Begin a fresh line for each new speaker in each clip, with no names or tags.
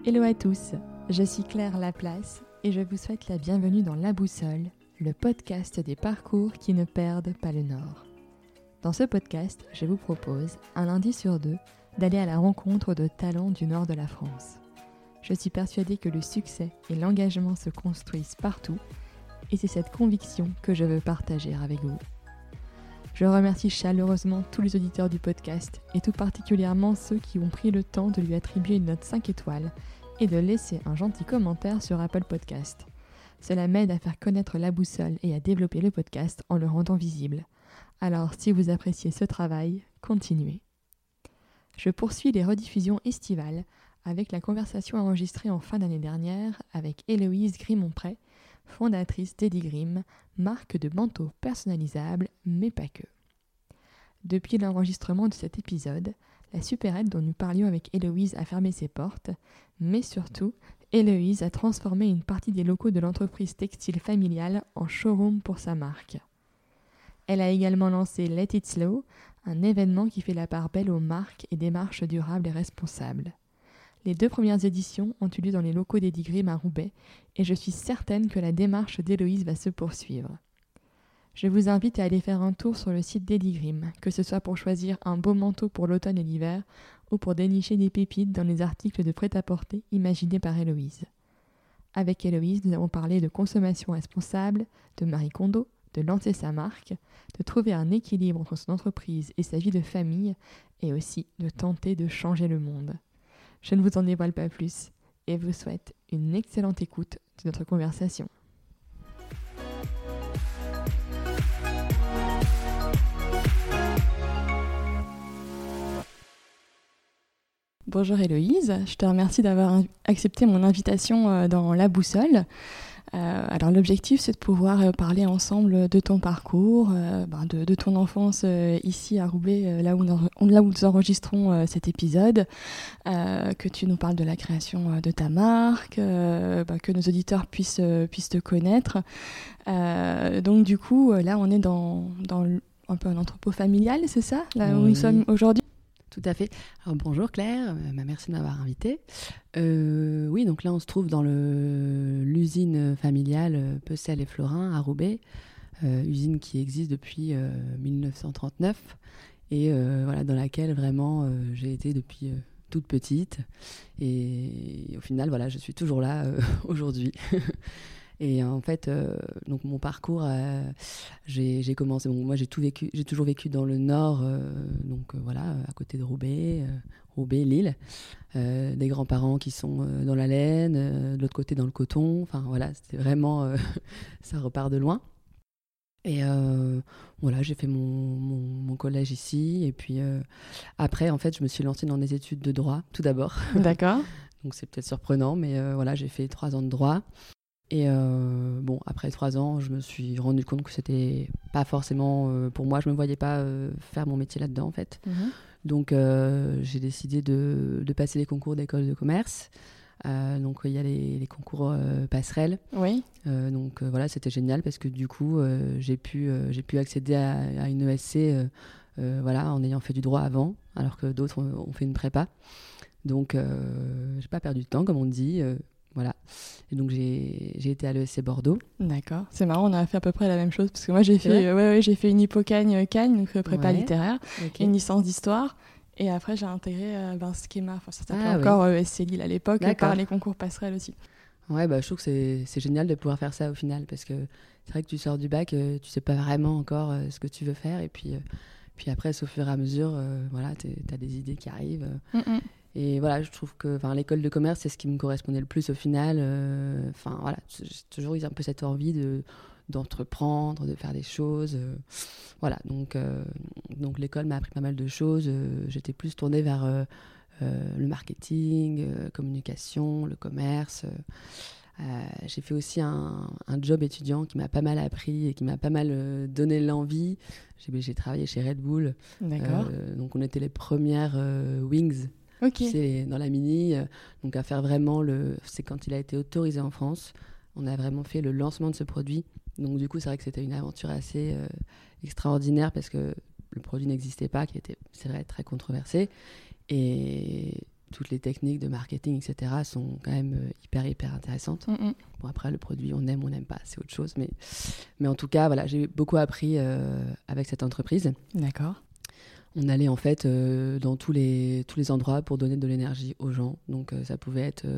Hello à tous, je suis Claire Laplace et je vous souhaite la bienvenue dans La Boussole, le podcast des parcours qui ne perdent pas le nord. Dans ce podcast, je vous propose, un lundi sur deux, d'aller à la rencontre de talents du nord de la France. Je suis persuadée que le succès et l'engagement se construisent partout et c'est cette conviction que je veux partager avec vous. Je remercie chaleureusement tous les auditeurs du podcast et tout particulièrement ceux qui ont pris le temps de lui attribuer une note 5 étoiles et de laisser un gentil commentaire sur Apple Podcast. Cela m'aide à faire connaître La Boussole et à développer le podcast en le rendant visible. Alors si vous appréciez ce travail, continuez. Je poursuis les rediffusions estivales avec la conversation enregistrée en fin d'année dernière avec Héloïse Grimont-Prey, fondatrice d'Edigrim, marque de manteaux personnalisables, mais pas que. Depuis l'enregistrement de cet épisode, la supérette dont nous parlions avec Héloïse a fermé ses portes, mais surtout, Héloïse a transformé une partie des locaux de l'entreprise textile familiale en showroom pour sa marque. Elle a également lancé Let It Slow, un événement qui fait la part belle aux marques et démarches durables et responsables. Les 2 premières éditions ont eu lieu dans les locaux d'Edigrim à Roubaix et je suis certaine que la démarche d'Héloïse va se poursuivre. Je vous invite à aller faire un tour sur le site d'Edigrim, que ce soit pour choisir un beau manteau pour l'automne et l'hiver ou pour dénicher des pépites dans les articles de prêt-à-porter imaginés par Héloïse. Avec Héloïse, nous avons parlé de consommation responsable, de Marie Kondo, de lancer sa marque, de trouver un équilibre entre son entreprise et sa vie de famille et aussi de tenter de changer le monde. Je ne vous en dévoile pas plus et vous souhaite une excellente écoute de notre conversation. Bonjour Héloïse, je te remercie d'avoir accepté mon invitation dans La Boussole. Alors l'objectif c'est de pouvoir parler ensemble de ton parcours, de ton enfance ici à Roubaix, là où nous enregistrons cet épisode, que tu nous parles de la création de ta marque, que nos auditeurs puissent te connaître. Donc du coup là on est dans un peu un entrepôt familial, c'est ça, là où nous sommes aujourd'hui?
Tout à fait. Alors bonjour Claire, merci de m'avoir invitée. Oui, donc là on se trouve dans l'usine familiale Pecel et Florin à Roubaix, usine qui existe depuis 1939 et voilà, dans laquelle vraiment j'ai été depuis toute petite et au final voilà, je suis toujours là aujourd'hui. Et en fait, donc mon parcours, j'ai commencé. Bon, moi, j'ai toujours vécu dans le Nord, voilà, à côté de Roubaix, Lille. Des grands-parents qui sont dans la laine, de l'autre côté dans le coton. Enfin voilà, c'était vraiment, ça repart de loin. Et voilà, j'ai fait mon collège ici. Et puis après, en fait, je me suis lancée dans des études de droit, tout d'abord.
D'accord.
Donc c'est peut-être surprenant, mais voilà, j'ai fait 3 ans de droit. Et après 3 ans, je me suis rendu compte que c'était pas forcément pour moi. Je me voyais pas faire mon métier là-dedans, en fait. Donc, j'ai décidé de passer les concours d'école de commerce. Donc, il y a les concours passerelles.
Oui.
Donc, voilà, c'était génial parce que du coup, j'ai pu accéder à une ESC voilà, en ayant fait du droit avant, alors que d'autres ont fait une prépa. Donc, j'ai pas perdu de temps, comme on dit. Voilà. Et donc, j'ai été à l'ESC Bordeaux.
D'accord. C'est marrant, on a fait à peu près la même chose. Parce que moi, j'ai fait une hypocagne Cagne, donc prépa littéraire, okay. Une licence d'histoire. Et après, j'ai intégré Schema. Enfin, ça s'appelait encore ESC Lille à l'époque, par les concours passerelles aussi.
Ouais, je trouve que c'est génial de pouvoir faire ça au final. Parce que c'est vrai que tu sors du bac, tu sais pas vraiment encore ce que tu veux faire. Et puis après, au fur et à mesure, voilà, t'as des idées qui arrivent. Et voilà, je trouve que l'école de commerce, c'est ce qui me correspondait le plus au final. Voilà, j'ai toujours eu un peu cette envie d'entreprendre, de faire des choses. Voilà, donc l'école m'a appris pas mal de choses. J'étais plus tournée vers le marketing, communication, le commerce. J'ai fait aussi un job étudiant qui m'a pas mal appris et qui m'a pas mal donné l'envie. J'ai travaillé chez Red Bull.
D'accord.
Donc on était les premières Wings.
Okay.
C'est dans la mini, donc à faire vraiment c'est quand il a été autorisé en France, on a vraiment fait le lancement de ce produit. Donc du coup, c'est vrai que c'était une aventure assez extraordinaire parce que le produit n'existait pas, qui était, c'est vrai, très controversé. Et toutes les techniques de marketing, etc., sont quand même hyper intéressantes. Bon, après, le produit, on aime, on n'aime pas, c'est autre chose. Mais en tout cas, voilà, j'ai beaucoup appris avec cette entreprise.
D'accord.
On allait en fait dans tous les endroits pour donner de l'énergie aux gens. Donc, ça pouvait être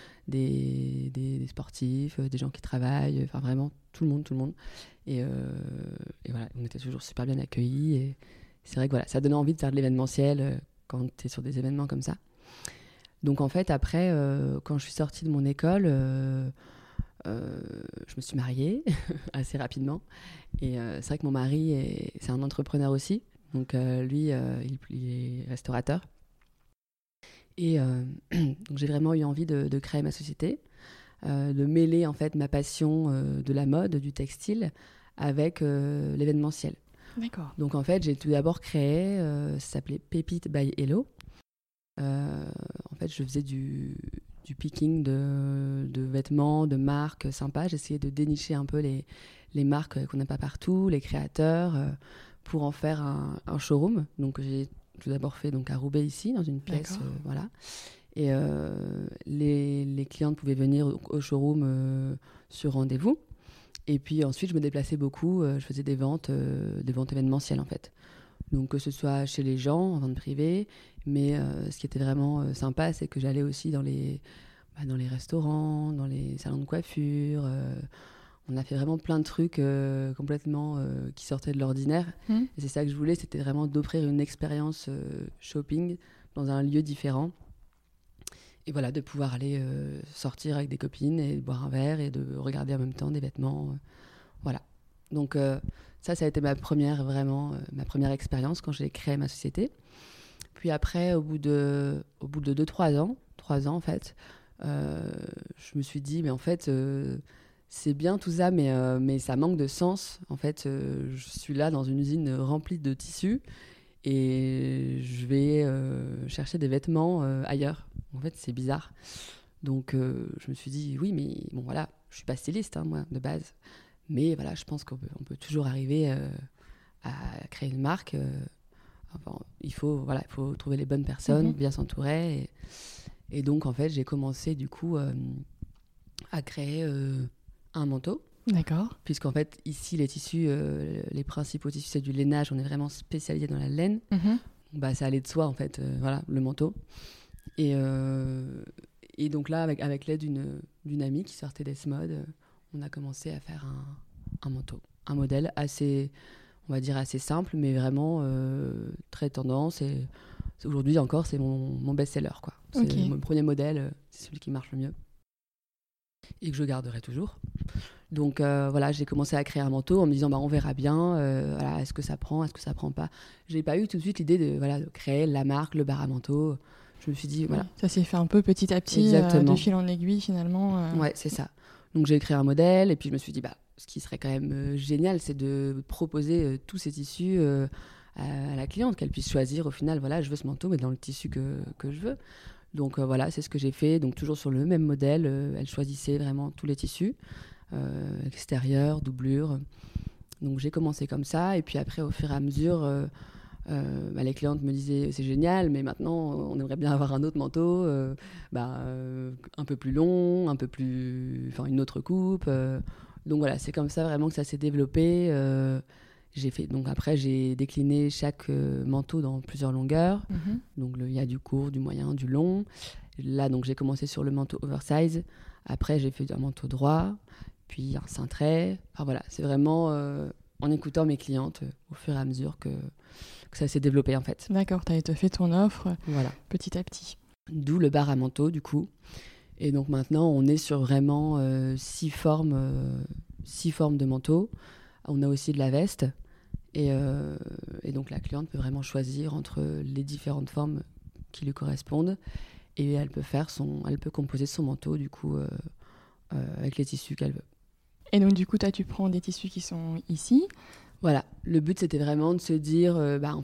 des sportifs, des gens qui travaillent, enfin vraiment tout le monde. Et voilà, on était toujours super bien accueillis. Et c'est vrai que voilà, ça donnait envie de faire de l'événementiel quand tu es sur des événements comme ça. Donc en fait, après, quand je suis sortie de mon école, je me suis mariée assez rapidement. Et c'est vrai que mon mari, c'est un entrepreneur aussi. Donc lui, il est restaurateur. Et donc j'ai vraiment eu envie de créer ma société, de mêler en fait ma passion de la mode, du textile, avec l'événementiel.
D'accord.
Donc en fait, j'ai tout d'abord créé, ça s'appelait Pépite by Hello. En fait, je faisais du picking de vêtements, de marques sympas. J'essayais de dénicher un peu les marques qu'on n'a pas partout, les créateurs, pour en faire un showroom. Donc j'ai tout d'abord fait donc, à Roubaix ici, dans une pièce. Voilà. Et les clientes pouvaient venir au showroom sur rendez-vous. Et puis ensuite, je me déplaçais beaucoup. Je faisais des ventes événementielles en fait. Donc que ce soit chez les gens, en vente privée, mais ce qui était vraiment sympa, c'est que j'allais aussi dans les restaurants, dans les salons de coiffure. On a fait vraiment plein de trucs complètement qui sortaient de l'ordinaire. Et c'est ça que je voulais, c'était vraiment d'offrir une expérience shopping dans un lieu différent. Et voilà, de pouvoir aller sortir avec des copines et boire un verre et de regarder en même temps des vêtements. Voilà. Donc ça a été ma première expérience quand j'ai créé ma société. Puis après, au bout de 2-3 ans, 3 ans en fait, je me suis dit, mais en fait, c'est bien tout ça, mais ça manque de sens. En fait, je suis là dans une usine remplie de tissus et je vais chercher des vêtements ailleurs. En fait, c'est bizarre. Donc, je me suis dit, oui, mais bon, voilà, je suis pas styliste, hein, moi, de base. Mais voilà, je pense qu'on peut toujours arriver à créer une marque. Enfin, il faut trouver les bonnes personnes, bien s'entourer. Et donc, en fait, j'ai commencé, du coup, à créer un manteau.
D'accord.
Puisqu'en fait, ici, les tissus, les principaux tissus, c'est du lainage. On est vraiment spécialisé dans la laine. Bah, ça allait de soi, en fait, voilà, le manteau. Et donc là, avec l'aide d'une amie qui sortait d'Esmode, on a commencé à faire un manteau. Un modèle assez, on va dire, assez simple, mais vraiment très tendance. Et aujourd'hui encore, c'est mon best-seller, quoi. C'est mon premier modèle, c'est celui qui marche le mieux. Et que je garderai toujours. Donc voilà, j'ai commencé à créer un manteau en me disant on verra bien, voilà, est-ce que ça prend, est-ce que ça prend pas. J'ai pas eu tout de suite l'idée de créer la marque, le bar à manteau. Je me suis dit voilà.
Ça s'est fait un peu petit à petit, de fil en aiguille finalement.
Ouais, c'est ça. Donc j'ai créé un modèle et puis je me suis dit ce qui serait quand même génial, c'est de proposer tous ces tissus à la cliente, qu'elle puisse choisir au final, voilà, je veux ce manteau mais dans le tissu que je veux. Donc voilà, c'est ce que j'ai fait. Donc toujours sur le même modèle, elle choisissait vraiment tous les tissus, extérieur, doublure. Donc j'ai commencé comme ça et puis après au fur et à mesure, les clientes me disaient c'est génial, mais maintenant on aimerait bien avoir un autre manteau, un peu plus long, une autre coupe. Donc voilà, c'est comme ça vraiment que ça s'est développé. Donc après j'ai décliné chaque manteau dans plusieurs longueurs. Donc il y a du court, du moyen, du long. Là donc j'ai commencé sur le manteau oversize. Après j'ai fait un manteau droit, puis un cintré. Enfin voilà, c'est vraiment en écoutant mes clientes au fur et à mesure que ça s'est développé en fait.
D'accord, tu as étoffé ton offre
voilà.
Petit à petit.
D'où le bar à manteau du coup. Et donc maintenant on est sur vraiment 6 formes de manteau. On a aussi de la veste. Et donc la cliente peut vraiment choisir entre les différentes formes qui lui correspondent. Et elle peut composer son manteau du coup avec les tissus qu'elle veut.
Et donc du coup, toi, tu prends des tissus qui sont ici.
Voilà, le but c'était vraiment de se dire,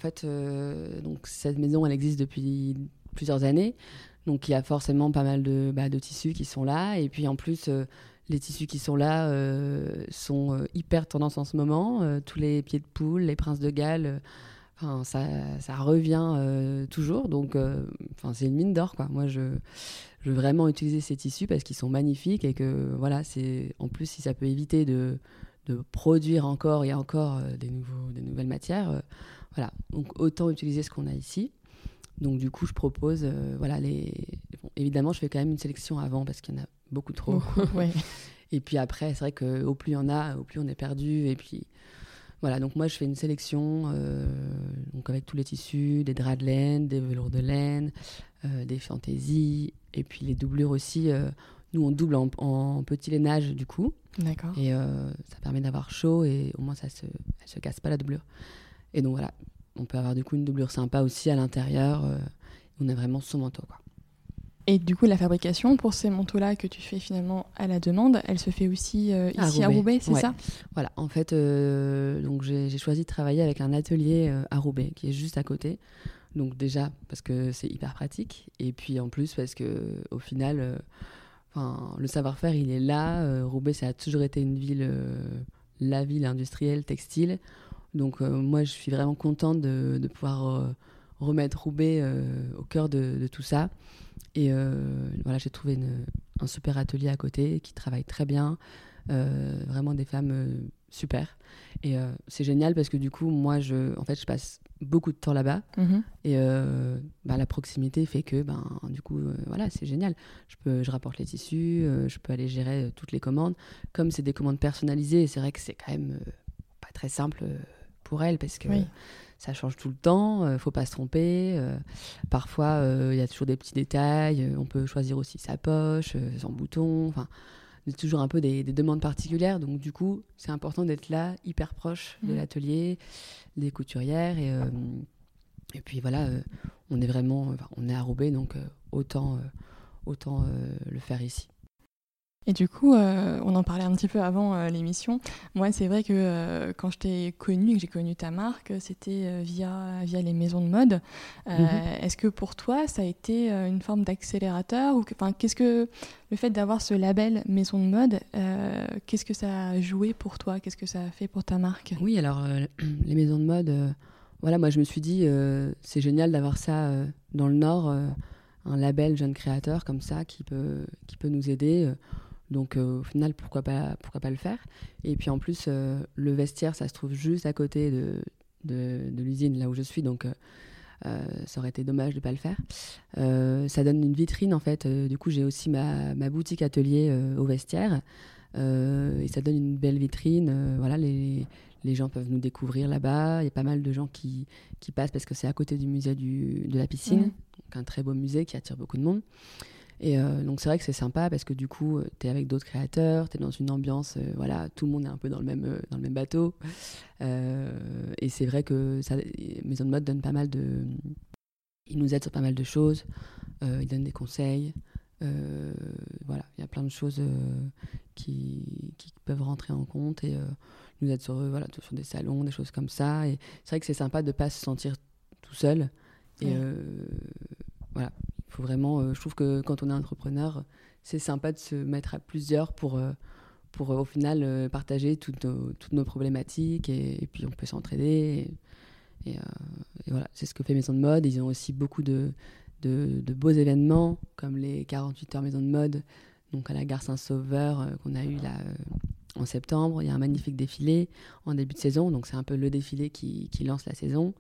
donc cette maison elle existe depuis plusieurs années, donc il y a forcément pas mal de tissus qui sont là, et puis en plus les tissus qui sont là sont hyper tendance en ce moment, tous les pieds de poule, les princes de Galles, Enfin, ça revient toujours, donc c'est une mine d'or, quoi. Moi, je veux vraiment utiliser ces tissus parce qu'ils sont magnifiques et que voilà, en plus si ça peut éviter de produire encore et encore des nouvelles matières, voilà. Donc autant utiliser ce qu'on a ici. Donc du coup, je propose, bon, évidemment, je fais quand même une sélection avant parce qu'il y en a beaucoup trop.
Beaucoup, ouais.
Et puis après, c'est vrai qu'au plus il y en a, au plus on est perdu. Et puis voilà, donc moi je fais une sélection donc avec tous les tissus, des draps de laine, des velours de laine, des fantaisies, et puis les doublures aussi. Nous on double en petit lainage du coup.
D'accord.
Et ça permet d'avoir chaud et au moins elle se casse pas la doublure. Et donc voilà, on peut avoir du coup une doublure sympa aussi à l'intérieur. On a vraiment son manteau, quoi.
Et du coup, la fabrication pour ces manteaux-là que tu fais finalement à la demande, elle se fait aussi ici à Roubaix, c'est ça ?
Voilà, en fait, donc j'ai choisi de travailler avec un atelier à Roubaix qui est juste à côté. Donc déjà parce que c'est hyper pratique, et puis en plus parce que au final, le savoir-faire il est là. Roubaix, ça a toujours été une ville, la ville industrielle textile. Donc moi, je suis vraiment contente de pouvoir remettre Roubaix au cœur de tout ça. Et voilà, j'ai trouvé un super atelier à côté qui travaille très bien, vraiment des femmes super. Et c'est génial parce que du coup, moi, je passe beaucoup de temps là-bas.
Mm-hmm.
Et la proximité fait que, du coup, voilà, c'est génial. Je rapporte les tissus, je peux aller gérer toutes les commandes. Comme c'est des commandes personnalisées, c'est vrai que c'est quand même pas très simple pour elles parce que...
Oui.
Ça change tout le temps, faut pas se tromper. Parfois, il y a toujours des petits détails. On peut choisir aussi sa poche, son bouton. Enfin, il y a toujours un peu des demandes particulières. Donc, du coup, c'est important d'être là, hyper proche de l'atelier, des couturières. Et puis, voilà, on est à Roubaix, donc autant le faire ici.
Et du coup, on en parlait un petit peu avant l'émission. Moi, c'est vrai que quand je t'ai connue et que j'ai connu ta marque, c'était via les maisons de mode. Est-ce que pour toi, ça a été une forme d'accélérateur qu'est-ce que le fait d'avoir ce label maison de mode, qu'est-ce que ça a joué pour toi ? Qu'est-ce que ça a fait pour ta marque ?
Oui, alors les maisons de mode, moi je me suis dit, c'est génial d'avoir ça dans le Nord, un label jeune créateur comme ça qui peut nous aider. Donc au final, pourquoi pas le faire ? Et puis en plus, le vestiaire, ça se trouve juste à côté de l'usine, là où je suis, donc ça aurait été dommage de ne pas le faire. Ça donne une vitrine, en fait. Du coup, j'ai aussi ma boutique atelier au vestiaire, et ça donne une belle vitrine. Voilà, les gens peuvent nous découvrir là-bas. Il y a pas mal de gens qui passent parce que c'est à côté du musée de la piscine, donc un très beau musée qui attire beaucoup de monde. Et donc c'est vrai que c'est sympa parce que du coup t'es avec d'autres créateurs, t'es dans une ambiance, tout le monde est un peu dans le même bateau, et c'est vrai que Maison de Mode donne pas mal ils nous aident sur pas mal de choses, ils donnent des conseils, il y a plein de choses qui peuvent rentrer en compte, et nous aident sur des salons, des choses comme ça, et c'est vrai que c'est sympa de pas se sentir tout seul, et voilà. Il faut vraiment, je trouve que quand on est entrepreneur, c'est sympa de se mettre à plusieurs pour au final partager toutes nos problématiques, et puis on peut s'entraider. Et voilà, c'est ce que fait Maison de Mode. Ils ont aussi beaucoup de beaux événements, comme les 48 heures Maison de Mode, donc à la gare Saint-Sauveur qu'on a eu là en septembre. Il y a un magnifique défilé en début de saison, donc c'est un peu le défilé qui lance la saison.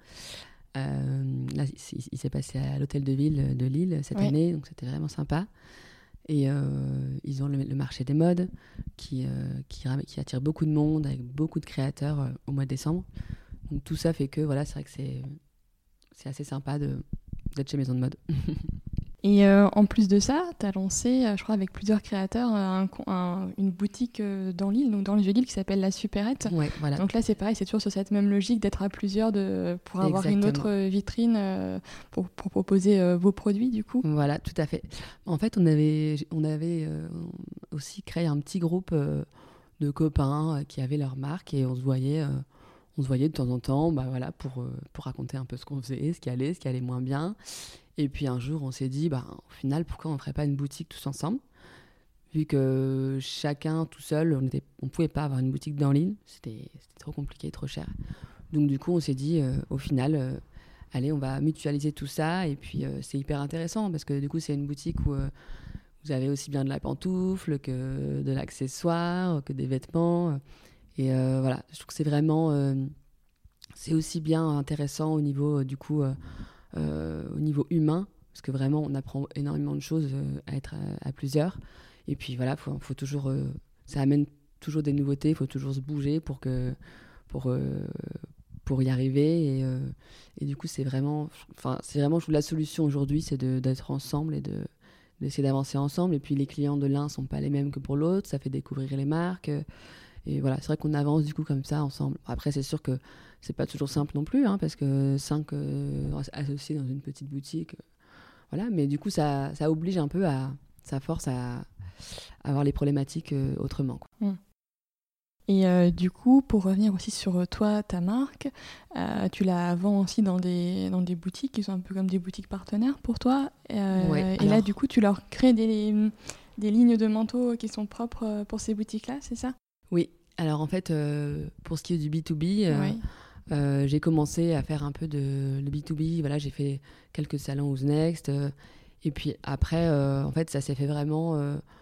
Là, il s'est passé à l'hôtel de ville de Lille cette année, donc c'était vraiment sympa. Et ils ont le marché des modes qui attire beaucoup de monde, avec beaucoup de créateurs au mois de décembre. Donc tout ça fait que c'est vrai que c'est assez sympa d'être chez Maison de Mode.
Et en plus de ça, tu as lancé, je crois, avec plusieurs créateurs, une boutique dans Lille, donc dans le Vieux-Lille, qui s'appelle La Supérette.
Ouais, voilà.
Donc là, c'est pareil, c'est toujours sur cette même logique d'être à plusieurs pour avoir une autre vitrine pour proposer vos produits, du coup.
Voilà, tout à fait. En fait, on avait aussi créé un petit groupe de copains qui avaient leur marque, et on se voyait de temps en temps, pour raconter un peu ce qu'on faisait, ce qui allait moins bien. Et puis un jour, on s'est dit, au final, pourquoi on ne ferait pas une boutique tous ensemble ? Vu que chacun tout seul, on ne pouvait pas avoir une boutique dans l'île, c'était trop compliqué, trop cher. Donc du coup, on s'est dit, au final, allez, on va mutualiser tout ça. Et puis, c'est hyper intéressant parce que du coup, c'est une boutique où vous avez aussi bien de la pantoufle que de l'accessoire, que des vêtements. Et voilà, je trouve que c'est vraiment... c'est aussi bien intéressant au niveau, du coup, au niveau humain, parce que vraiment, on apprend énormément de choses à être à plusieurs. Et puis voilà, faut toujours... ça amène toujours des nouveautés, il faut toujours se bouger pour, pour y arriver. Et du coup, c'est vraiment, je trouve, la solution aujourd'hui, c'est d'être ensemble et d'essayer d'avancer ensemble. Et puis, les clients de l'un ne sont pas les mêmes que pour l'autre. Ça fait découvrir les marques. Et voilà, c'est vrai qu'on avance du coup comme ça ensemble. Après, c'est sûr que c'est pas toujours simple non plus, hein, parce que 5 associés dans une petite boutique, voilà. Mais du coup, ça oblige un peu ça force à voir les problématiques autrement, quoi.
Et du coup, pour revenir aussi sur toi, ta marque, tu la vends aussi dans des boutiques qui sont un peu comme des boutiques partenaires pour toi.
Ouais,
et là, du coup, tu leur crées des lignes de manteaux qui sont propres pour ces boutiques-là, c'est ça?
Oui. Alors en fait, pour ce qui est du B2B,
Oui.
j'ai commencé à faire un peu de B2B. Voilà, j'ai fait quelques salons Who's Next. Et puis après, en fait, ça s'est fait vraiment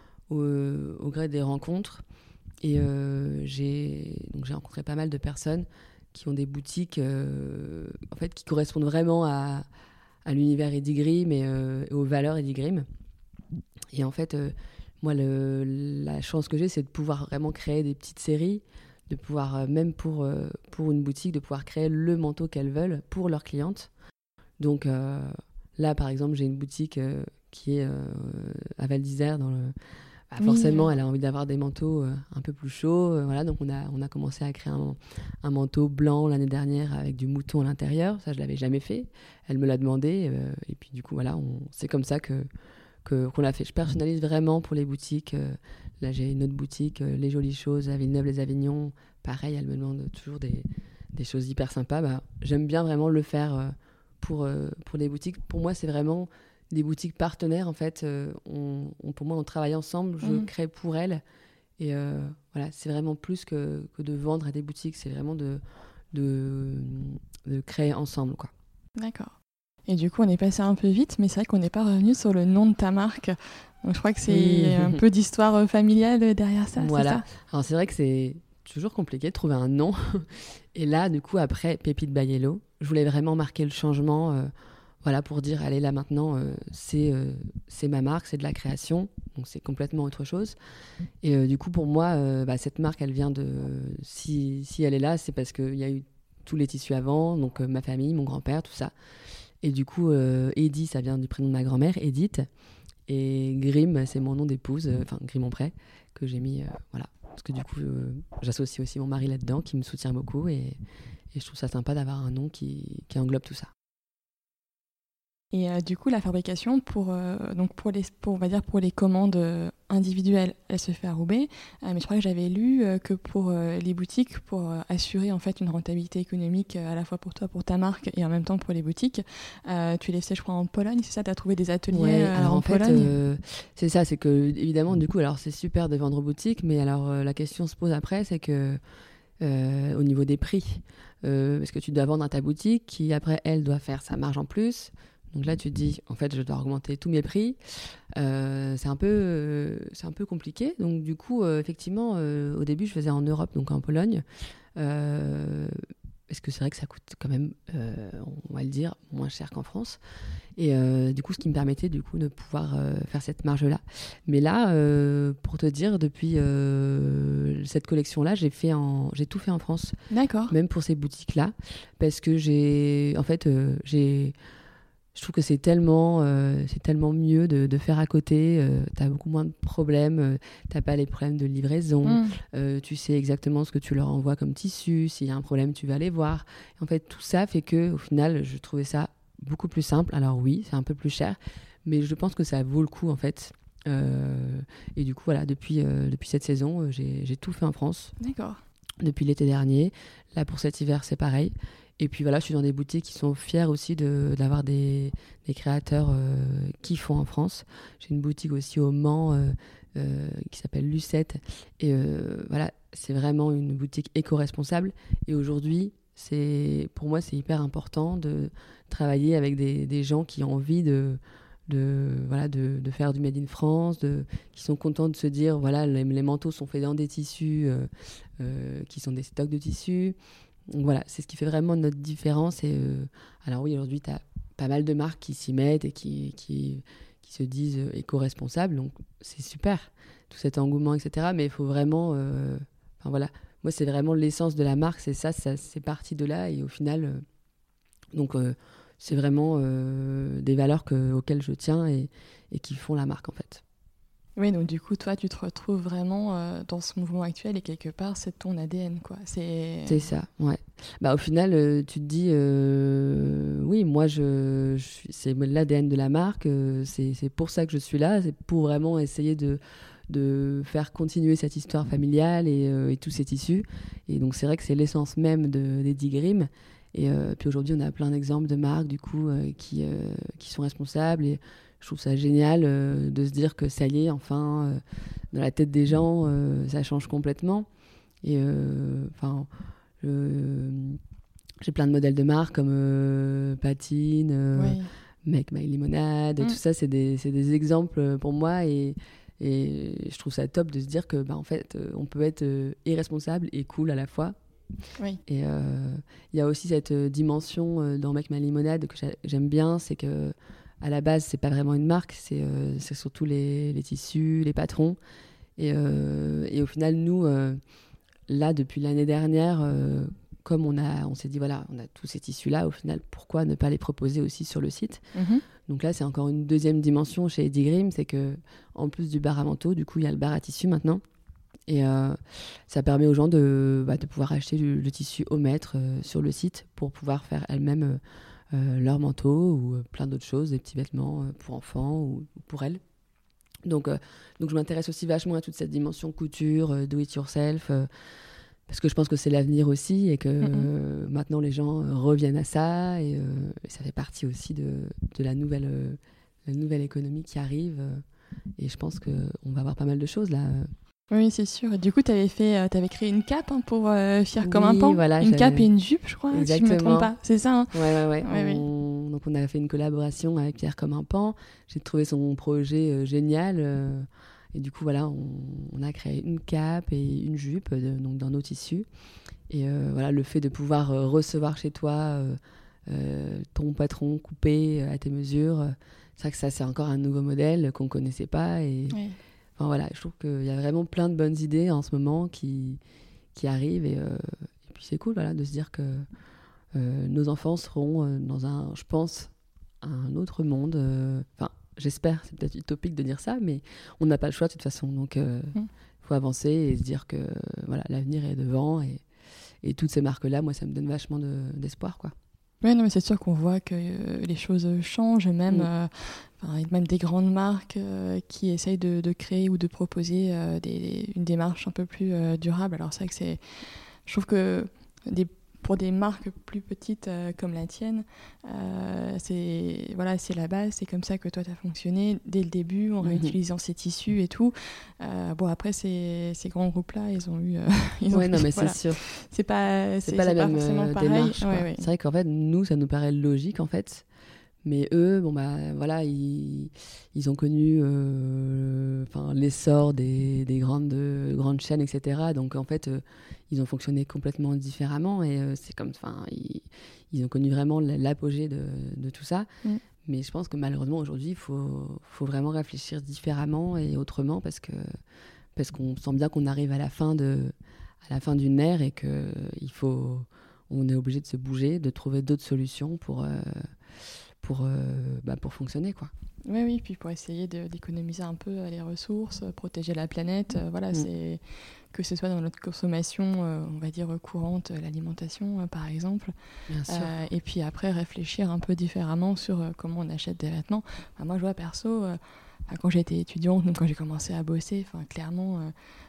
au gré des rencontres. Et j'ai rencontré pas mal de personnes qui ont des boutiques en fait, qui correspondent vraiment à l'univers Eddie Grimm et aux valeurs Eddie Grimm. Et en fait, moi, la chance que j'ai, c'est de pouvoir vraiment créer des petites séries, de pouvoir, même pour une boutique, de pouvoir créer le manteau qu'elles veulent pour leurs clientes. Donc là, par exemple, j'ai une boutique qui est à Val d'Isère, forcément, elle a envie d'avoir des manteaux un peu plus chauds. Voilà, donc on a commencé à créer un manteau blanc l'année dernière avec du mouton à l'intérieur. Ça, je l'avais jamais fait. Elle me l'a demandé. Et puis du coup, voilà, c'est comme ça qu'on l'a fait. Je personnalise vraiment pour les boutiques. Là, j'ai une autre boutique, Les Jolies Choses, à Villeneuve-les-Avignon. Pareil, elle me demande toujours des choses hyper sympas. Bah, j'aime bien vraiment le faire pour les boutiques. Pour moi, c'est vraiment des boutiques partenaires. En fait, pour moi, on travaille ensemble. Je crée pour elles. Et voilà, c'est vraiment plus que de vendre à des boutiques. C'est vraiment de créer ensemble, quoi.
D'accord. Et du coup, on est passé un peu vite, mais c'est vrai qu'on n'est pas revenu sur le nom de ta marque. Donc, je crois que c'est un peu d'histoire familiale derrière ça,
voilà.
C'est ça?
Alors, c'est vrai que c'est toujours compliqué de trouver un nom. Et là, du coup, après Pépite by Hello, je voulais vraiment marquer le changement, voilà, pour dire, allez, là, maintenant, c'est ma marque, c'est de la création. Donc, c'est complètement autre chose. Et du coup, pour moi, cette marque, elle vient de... Si elle est là, c'est parce qu'il y a eu tous les tissus avant, donc ma famille, mon grand-père, tout ça. Et du coup, Eddy, ça vient du prénom de ma grand-mère, Edith. Et Grimm, c'est mon nom d'épouse, enfin Grimm-en-Pré, que j'ai mis, voilà. Parce que du coup, j'associe aussi mon mari là-dedans, qui me soutient beaucoup. Et je trouve ça sympa d'avoir un nom qui englobe tout ça.
Et du coup, la fabrication pour on va dire pour les commandes individuelles, elle se fait à Roubaix. Mais je crois que j'avais lu que pour les boutiques, pour assurer en fait une rentabilité économique à la fois pour toi, pour ta marque et en même temps pour les boutiques, tu les fais, je crois, en Pologne. C'est ça, tu as trouvé des ateliers
alors
en Pologne.
C'est ça, c'est que évidemment, du coup, alors c'est super de vendre aux boutiques, mais alors la question se pose après, c'est que au niveau des prix, parce que tu dois vendre à ta boutique, qui après elle doit faire sa marge en plus. Donc là, tu te dis, en fait, je dois augmenter tous mes prix. C'est un peu compliqué. Donc du coup, effectivement, au début, je faisais en Europe, donc en Pologne. Parce que c'est vrai que ça coûte quand même, on va le dire, moins cher qu'en France. Et du coup, ce qui me permettait du coup de pouvoir faire cette marge-là. Mais là, pour te dire, depuis cette collection-là, j'ai tout fait en France.
D'accord.
Même pour ces boutiques-là. Parce que je trouve que c'est tellement mieux de faire à côté. T'as beaucoup moins de problèmes. T'as pas les problèmes de livraison. Tu sais exactement ce que tu leur envoies comme tissu. S'il y a un problème, tu vas aller voir. En fait, tout ça fait que, au final, je trouvais ça beaucoup plus simple. Alors oui, c'est un peu plus cher, mais je pense que ça vaut le coup, en fait. Et du coup, voilà, depuis cette saison, j'ai tout fait en France.
D'accord.
Depuis l'été dernier. Là, pour cet hiver, c'est pareil. Et puis voilà, je suis dans des boutiques qui sont fières aussi d'avoir des créateurs qui font en France. J'ai une boutique aussi au Mans qui s'appelle Lucette. Et voilà, c'est vraiment une boutique éco-responsable. Et aujourd'hui, pour moi, c'est hyper important de travailler avec des gens qui ont envie de faire du Made in France, qui sont contents de se dire, voilà, les manteaux sont faits dans des tissus qui sont des stocks de tissus. Donc voilà, c'est ce qui fait vraiment notre différence. Et, alors oui, aujourd'hui, tu as pas mal de marques qui s'y mettent et qui se disent éco-responsables, donc c'est super, tout cet engouement, etc. Mais il faut vraiment... voilà, moi, c'est vraiment l'essence de la marque, ça c'est parti de là. Et au final, c'est vraiment des valeurs auxquelles je tiens et qui font la marque, en fait.
Oui, donc du coup, toi, tu te retrouves vraiment dans ce mouvement actuel et quelque part, c'est ton ADN, quoi.
C'est ça, ouais. Au final, tu te dis, oui, moi, c'est l'ADN de la marque, c'est pour ça que je suis là, c'est pour vraiment essayer de faire continuer cette histoire familiale et tous ces tissus. Et donc, c'est vrai que c'est l'essence même des 10 Grimm. Et puis aujourd'hui, on a plein d'exemples de marques, du coup, qui sont responsables. Et je trouve ça génial de se dire que ça y est, enfin, dans la tête des gens, ça change complètement. Et j'ai plein de modèles de marques comme Patine,
oui.
Make My Limonade, tout ça, c'est des exemples pour moi. Et je trouve ça top de se dire que, en fait, on peut être irresponsable et cool à la fois.
Oui.
Et il y a aussi cette dimension dans Make My Limonade que j'aime bien, c'est que à la base, c'est pas vraiment une marque, c'est surtout les tissus, les patrons. Et au final, nous, là, depuis l'année dernière, comme on s'est dit, voilà, on a tous ces tissus-là, au final, pourquoi ne pas les proposer aussi sur le site ? Donc là, c'est encore une deuxième dimension chez 10 Grimm, c'est qu'en plus du bar à manteau, du coup, il y a le bar à tissu maintenant. Et ça permet aux gens de pouvoir acheter le tissu au mètre sur le site pour pouvoir faire elles-mêmes leur manteau ou plein d'autres choses, des petits vêtements pour enfants ou pour elles. Donc je m'intéresse aussi vachement à toute cette dimension couture, do it yourself, parce que je pense que c'est l'avenir aussi et que maintenant les gens reviennent à ça et ça fait partie aussi de la nouvelle économie qui arrive. Et je pense qu'on va avoir pas mal de choses là.
Oui, c'est sûr. Et du coup, t'avais créé une cape pour Fier comme un pan.
Voilà,
une cape et une jupe, je crois,
exactement.
si je me trompe pas. C'est ça, hein ?
Ouais. Donc on a fait une collaboration avec Pierre comme un pan. J'ai trouvé son projet génial. Et du coup, voilà, on a créé une cape et une jupe donc dans nos tissus. Et voilà, le fait de pouvoir recevoir chez toi ton patron coupé à tes mesures, c'est vrai que ça, c'est encore un nouveau modèle qu'on ne connaissait pas. Et...
Oui.
Enfin, voilà, je trouve qu'il y a vraiment plein de bonnes idées en ce moment qui arrivent et puis c'est cool de se dire que nos enfants seront dans je pense, un autre monde. J'espère, c'est peut-être utopique de dire ça, mais on n'a pas le choix de toute façon. Donc, il faut avancer et se dire que l'avenir est devant et toutes ces marques-là, moi, ça me donne vachement d'espoir, quoi.
Oui, non, mais c'est sûr qu'on voit que les choses changent, et même, même des grandes marques qui essayent de créer ou de proposer une démarche un peu plus durable. Alors c'est vrai que je trouve que pour des marques plus petites comme la tienne, c'est la base, c'est comme ça que toi tu as fonctionné dès le début en réutilisant ces tissus et tout. Après ces grands groupes-là, ils ont eu...
c'est sûr.
C'est pas
la même
forcément pareil.
démarche. Ouais. C'est vrai qu'en fait, nous, ça nous paraît logique en fait. Mais eux, ils ont connu l'essor des grandes chaînes, etc. Donc en fait, ils ont fonctionné complètement différemment et ils ont connu vraiment l'apogée de tout ça. Mais je pense que malheureusement aujourd'hui, il faut vraiment réfléchir différemment et autrement parce qu'on sent bien qu'on arrive à la fin d'une ère et que on est obligé de se bouger, de trouver d'autres solutions pour fonctionner, quoi.
Oui, puis pour essayer d'économiser un peu les ressources, protéger la planète, c'est que ce soit dans notre consommation, on va dire courante, l'alimentation par exemple.
Bien sûr.
Et puis après réfléchir un peu différemment sur comment on achète des vêtements. Moi je vois perso, quand j'étais étudiante, donc quand j'ai commencé à bosser, clairement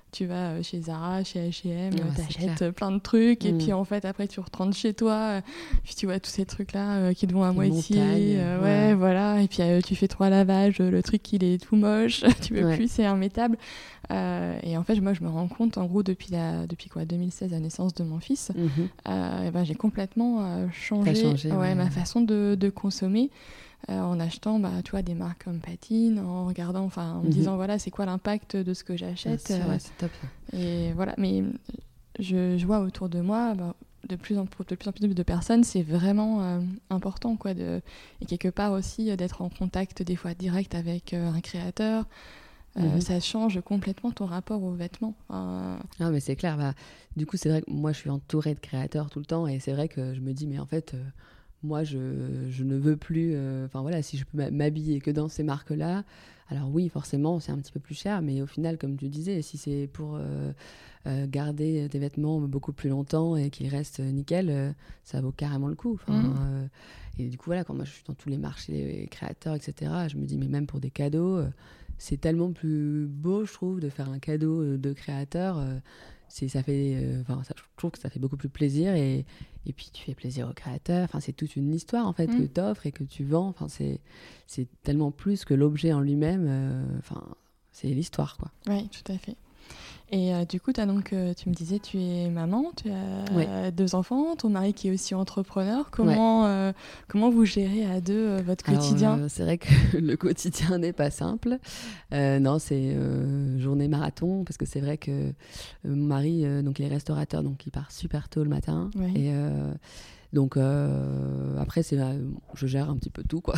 tu vas chez Zara, chez H&M,
c'est
t'achètes
clair.
plein de trucs et puis en fait après tu rentres chez toi, puis tu vois tous ces trucs là qui te vont à
Les
moitié,
montagnes,
ouais voilà, et puis tu fais 3 lavages, le truc il est tout moche, tu veux plus, c'est immétable. Et en fait moi je me rends compte en gros depuis 2016, la naissance de mon fils, et ben, j'ai complètement changé ma façon de consommer. En achetant tu vois, des marques comme Patine, en regardant, en me disant voilà c'est quoi l'impact de ce que j'achète.
C'est top.
Et voilà, mais je vois autour de moi de plus en plus de personnes, c'est vraiment important quoi, et quelque part aussi d'être en contact des fois direct avec un créateur. Ça change complètement ton rapport aux vêtements.
Non, mais c'est clair. Du coup, c'est vrai que moi, je suis entourée de créateurs tout le temps. Et c'est vrai que je me dis, mais en fait, moi, je ne veux plus... si je peux m'habiller que dans ces marques-là, alors oui, forcément, c'est un petit peu plus cher. Mais au final, comme tu disais, si c'est pour garder des vêtements beaucoup plus longtemps et qu'ils restent nickel, ça vaut carrément le coup. Et du coup, voilà, quand moi, je suis dans tous les marchés créateurs, etc., je me dis, mais même pour des cadeaux... c'est tellement plus beau, je trouve, de faire un cadeau de créateur. Je trouve que ça fait beaucoup plus plaisir et puis tu fais plaisir au créateur. Enfin, c'est toute une histoire en fait que tu offres et que tu vends. Enfin, c'est tellement plus que l'objet en lui-même. C'est l'histoire, quoi.
Oui, tout à fait. Et du coup, tu me disais, tu es maman, tu as 2 enfants, ton mari qui est aussi entrepreneur. Comment vous gérez à 2 votre quotidien ?
Alors, c'est vrai que le quotidien n'est pas simple. Non, c'est journée marathon, parce que c'est vrai que mon mari, donc il est restaurateur, donc il part super tôt le matin.
Oui.
Et donc après, je gère un petit peu tout, quoi.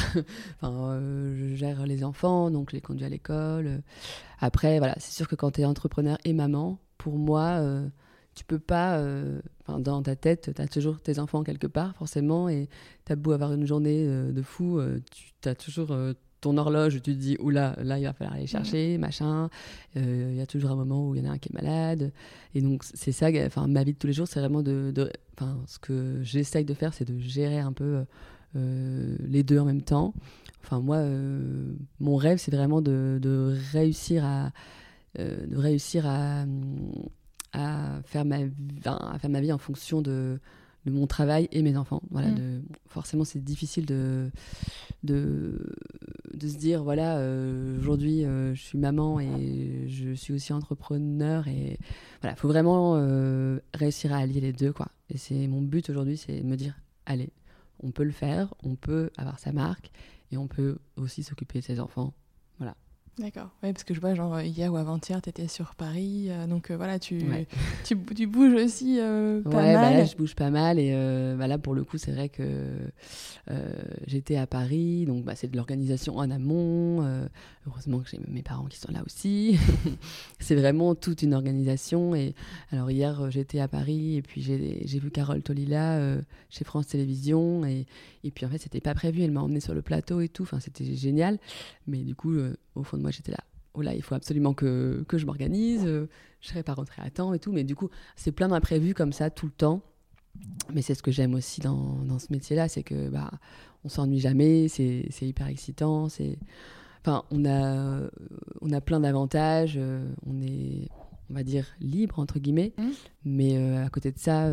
Je gère les enfants, donc je les conduis à l'école. Après, voilà, c'est sûr que quand tu es entrepreneur et maman, pour moi, tu peux pas... dans ta tête, tu as toujours tes enfants quelque part, forcément, et tu as beau avoir une journée de fou, tu as toujours ton horloge où tu te dis, oula, là, il va falloir aller chercher, machin. Il y a toujours un moment où il y en a un qui est malade. Et donc, c'est ça, ma vie de tous les jours, c'est vraiment ce que j'essaye de faire, c'est de gérer un peu les deux en même temps. Moi, mon rêve, c'est vraiment de réussir à faire ma vie en fonction de mon travail et mes enfants. Voilà, forcément, c'est difficile de se dire, voilà, aujourd'hui, je suis maman et je suis aussi entrepreneur. Et voilà, il faut vraiment réussir à allier les deux, quoi. Et c'est mon but aujourd'hui, c'est de me dire, allez, on peut le faire, on peut avoir sa marque et on peut aussi s'occuper de ses enfants. Voilà.
D'accord, ouais, parce que je vois, genre hier ou avant-hier, tu étais sur Paris, donc voilà, tu bouges aussi pas mal.
Là, je bouge pas mal, et là, pour le coup, c'est vrai que j'étais à Paris, donc c'est de l'organisation en amont. Heureusement que j'ai mes parents qui sont là aussi. C'est vraiment toute une organisation. Et alors, hier, j'étais à Paris, et puis j'ai vu Carole Tolila chez France Télévisions, et puis en fait, c'était pas prévu, elle m'a emmenée sur le plateau et tout, c'était génial. Mais du coup, au fond de moi, j'étais là. Oh là, il faut absolument que je m'organise. Je ne serais pas rentrée à temps et tout. Mais du coup, c'est plein d'imprévus comme ça tout le temps. Mais c'est ce que j'aime aussi dans ce métier-là, c'est que on s'ennuie jamais. C'est hyper excitant. On a plein d'avantages. On est, on va dire, libre entre guillemets. Mais à côté de ça,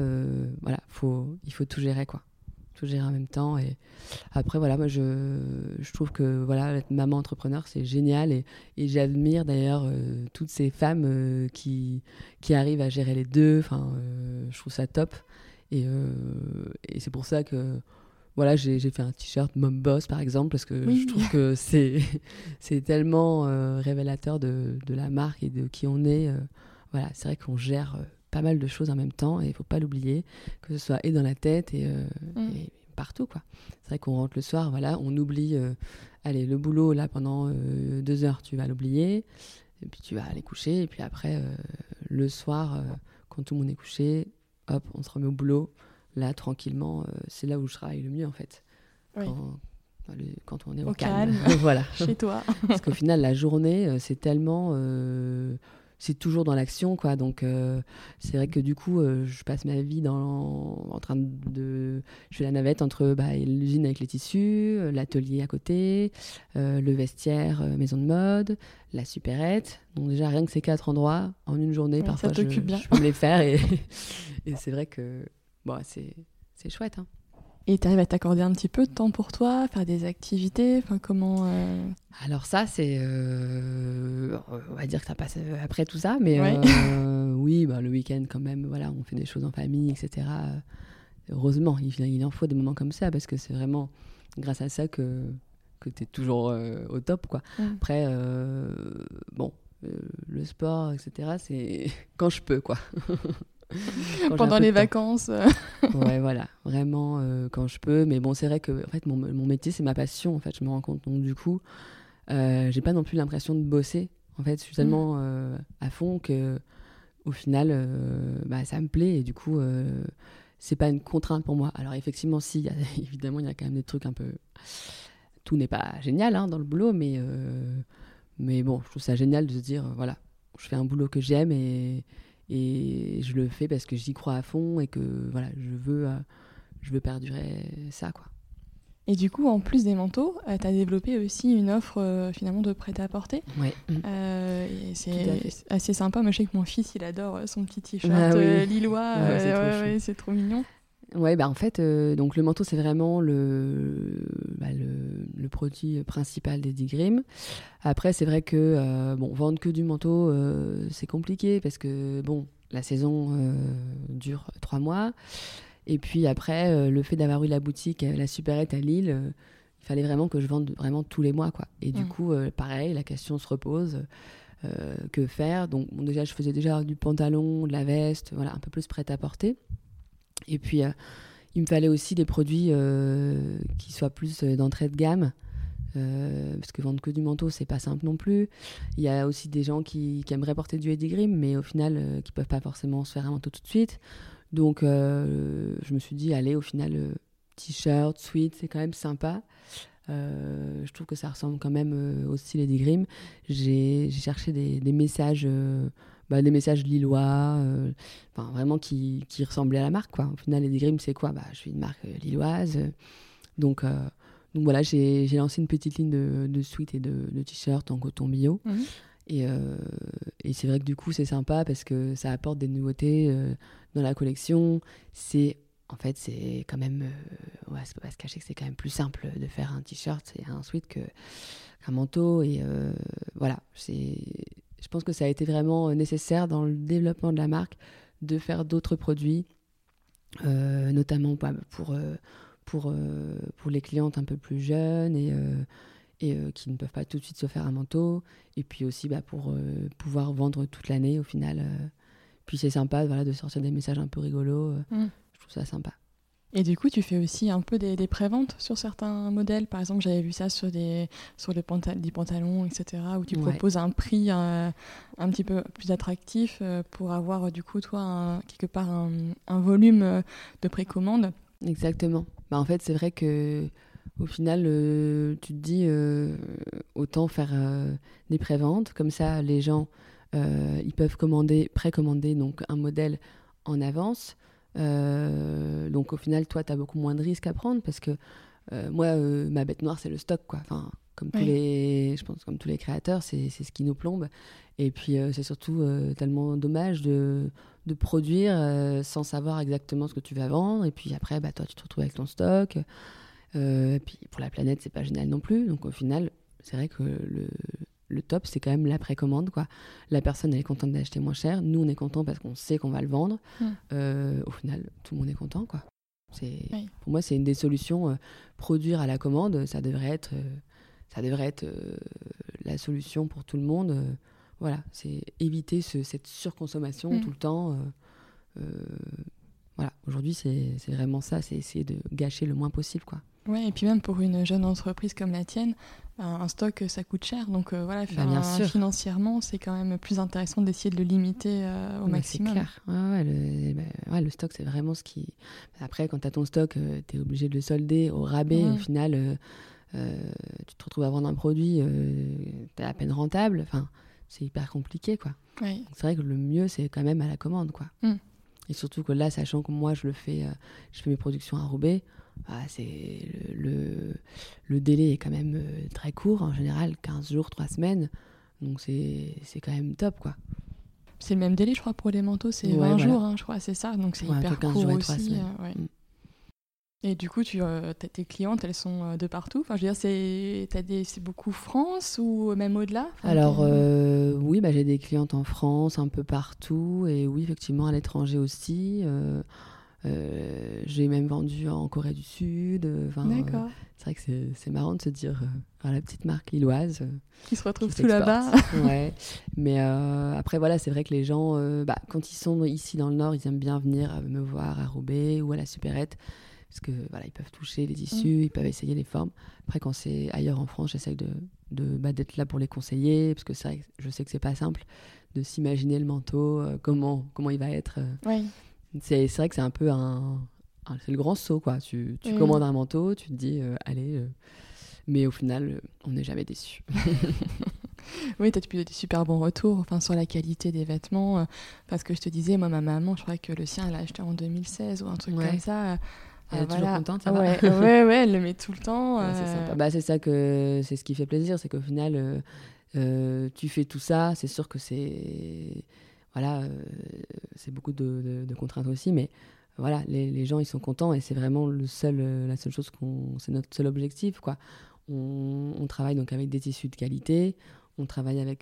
il faut tout gérer, quoi. Tout gérer en même temps. Et après, voilà, moi, je trouve que être maman entrepreneur, c'est génial. Et j'admire d'ailleurs toutes ces femmes qui arrivent à gérer les deux. Je trouve ça top. Et c'est pour ça que j'ai fait un t-shirt Mom Boss, par exemple, parce que je trouve que c'est tellement révélateur de la marque et de qui on est. C'est vrai qu'on gère... pas mal de choses en même temps, et il faut pas l'oublier, que ce soit et dans la tête et partout, quoi. C'est vrai qu'on rentre le soir, on oublie le boulot là pendant 2 heures, tu vas l'oublier, et puis tu vas aller coucher, et puis après le soir quand tout le monde est couché, hop, on se remet au boulot là tranquillement. C'est là où je travaille le mieux, en fait. Quand on est au calme. Voilà.
Chez toi.
Parce qu'au final, la journée, c'est tellement c'est toujours dans l'action, quoi. Donc, c'est vrai que du coup, je passe ma vie en train de... Je fais la navette entre l'usine avec les tissus, l'atelier à côté, le vestiaire, maison de mode, la supérette. Donc déjà, rien que ces 4 endroits, en une journée, parfois, je peux me les faire. Et c'est vrai que c'est chouette, hein.
Et tu arrives à t'accorder un petit peu de temps pour toi, faire des activités, comment
Alors ça, c'est... on va dire que ça passe après tout ça, mais
ouais.
oui, le week-end quand même, voilà, on fait des choses en famille, etc. Heureusement, il en faut des moments comme ça, parce que c'est vraiment grâce à ça que tu es toujours au top, quoi. Après, le sport, etc., c'est quand je peux, quoi.
Pendant les vacances.
Ouais, voilà, vraiment quand je peux. Mais bon, c'est vrai que en fait, mon métier, c'est ma passion, en fait, je me rends compte. Donc du coup, j'ai pas non plus l'impression de bosser. En fait, je suis tellement à fond que au final, ça me plaît. Et du coup, c'est pas une contrainte pour moi. Alors effectivement, évidemment, il y a quand même des trucs un peu... Tout n'est pas génial, hein, dans le boulot, mais bon, je trouve ça génial de se dire, voilà, je fais un boulot que j'aime et je le fais parce que j'y crois à fond et que voilà, je veux perdurer ça, quoi.
Et du coup, en plus des manteaux, tu as développé aussi une offre finalement de prêt-à-porter.
Ouais.
Et c'est assez sympa. Moi, je sais que mon fils, il adore son petit t-shirt lillois. C'est trop mignon.
Ouais, en fait, donc le manteau, c'est vraiment le produit principal des 10 Grimm. Après, c'est vrai que vendre que du manteau, c'est compliqué parce que la saison dure 3 mois. Et puis après, le fait d'avoir eu la boutique, la supérette à Lille, il fallait vraiment que je vende vraiment tous les mois, quoi. Et du coup, pareil, la question se repose. Que faire? Donc déjà, je faisais déjà du pantalon, de la veste, voilà, un peu plus prêt-à-porter. Et puis, il me fallait aussi des produits qui soient plus d'entrée de gamme, parce que vendre que du manteau, c'est pas simple non plus. Il y a aussi des gens qui aimeraient porter du Eddie Grimm, mais au final, qui peuvent pas forcément se faire un manteau tout de suite. Donc, je me suis dit, allez, au final, t-shirt, sweat, c'est quand même sympa. Je trouve que ça ressemble quand même au style Eddie Grimm. J'ai cherché des messages... des messages lillois, vraiment qui ressemblaient à la marque, quoi. Au final, Eddie Grimm, c'est quoi? Je suis une marque lilloise. Donc voilà, j'ai lancé une petite ligne de sweats et de t-shirts en coton bio. Et c'est vrai que du coup, c'est sympa parce que ça apporte des nouveautés dans la collection. En fait, c'est quand même... c'est pas se cacher que c'est quand même plus simple de faire un t-shirt et un sweat qu'un manteau. Et voilà, je pense que ça a été vraiment nécessaire dans le développement de la marque de faire d'autres produits, notamment pour les clientes un peu plus jeunes et qui ne peuvent pas tout de suite se faire un manteau. Et puis aussi pour pouvoir vendre toute l'année au final. Puis c'est sympa de sortir des messages un peu rigolos. Je trouve ça sympa.
Et du coup, tu fais aussi un peu des préventes sur certains modèles. Par exemple, j'avais vu ça sur des pantalons, etc., où tu proposes un prix un petit peu plus attractif pour avoir, du coup, toi, quelque part, un volume de précommande.
Exactement. En fait, c'est vrai que au final, tu te dis autant faire des préventes. Comme ça, les gens, ils peuvent précommander donc un modèle en avance. Donc au final, toi, tu as beaucoup moins de risques à prendre parce que moi, ma bête noire, c'est le stock, quoi. Enfin, comme tous les créateurs, c'est ce qui nous plombe. Et puis, c'est surtout tellement dommage de produire sans savoir exactement ce que tu vas vendre. Et puis après, toi, tu te retrouves avec ton stock. Et puis pour la planète, c'est pas génial non plus. Donc au final, c'est vrai que le top, c'est quand même la précommande, quoi. La personne, elle est contente d'acheter moins cher. Nous, on est content parce qu'on sait qu'on va le vendre. Au final, tout le monde est content, quoi. Pour moi, c'est une des solutions. Produire à la commande, ça devrait être la solution pour tout le monde. Voilà, c'est éviter cette surconsommation tout le temps. Voilà, aujourd'hui, c'est vraiment ça. C'est essayer de gâcher le moins possible, quoi.
Ouais, et puis même pour une jeune entreprise comme la tienne, un stock, ça coûte cher. Donc financièrement, c'est quand même plus intéressant d'essayer de le limiter au maximum. C'est
clair. Le stock, c'est vraiment ce qui... Après, quand tu as ton stock, tu es obligé de le solder au rabais. Au final, tu te retrouves à vendre un produit, tu es à peine rentable. Enfin, c'est hyper compliqué, quoi.
Ouais.
Donc, c'est vrai que le mieux, c'est quand même à la commande, quoi. Et surtout que là, sachant que moi, je fais mes productions à Roubaix, c'est le délai est quand même très court, en général 15 jours, 3 semaines. Donc c'est quand même top, quoi.
C'est le même délai, je crois, pour les manteaux, c'est 20
voilà.
jours, je crois, c'est ça. Donc c'est hyper court
jours et
aussi.
3 semaines.
Et du coup, tes clientes, elles sont de partout. Enfin, je veux dire, c'est beaucoup France ou même au-delà.
Alors, oui, j'ai des clientes en France, un peu partout. Et oui, effectivement, à l'étranger aussi. J'ai même vendu en Corée du Sud.
D'accord.
C'est vrai que c'est marrant de se dire la petite marque lilloise.
Qui se retrouve tout là-bas.
Ouais. Mais après, voilà, c'est vrai que les gens, quand ils sont ici dans le Nord, ils aiment bien venir me voir à Roubaix ou à la Supérette. Parce que voilà, ils peuvent toucher les tissus, ils peuvent essayer les formes. Après, quand c'est ailleurs en France, j'essaye d'être là pour les conseiller, parce que c'est vrai que je sais que c'est pas simple de s'imaginer le manteau, comment il va être.
Oui.
C'est vrai que c'est un peu c'est le grand saut, quoi. Tu commandes un manteau, tu te dis allez, mais au final, on n'est jamais déçu.
Oui, tu as pu des super bons retours sur la qualité des vêtements. Parce que je te disais, moi, ma maman, je crois que le sien, elle l'a acheté en 2016 ou un truc comme ça.
Elle est toujours contente, ça va.
Ouais, elle le met tout le temps.
C'est sympa. C'est ce qui fait plaisir, c'est qu'au final, tu fais tout ça. C'est sûr que c'est beaucoup de contraintes aussi, mais voilà, les gens ils sont contents et c'est vraiment la seule chose c'est notre seul objectif, quoi. On travaille donc avec des tissus de qualité, on travaille avec